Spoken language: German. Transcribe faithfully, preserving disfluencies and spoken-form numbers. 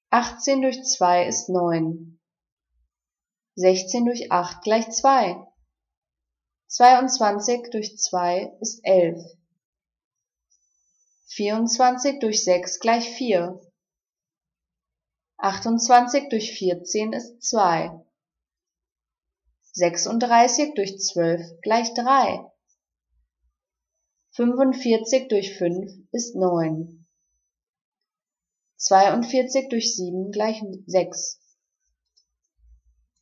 achtzehn durch zwei ist neun. sechzehn durch acht gleich zwei. zweiundzwanzig durch zwei ist elf. vierundzwanzig durch sechs gleich vier. achtundzwanzig durch vierzehn ist zwei. sechsunddreißig durch zwölf gleich drei. fünfundvierzig durch fünf ist neun. zweiundvierzig durch sieben gleich sechs.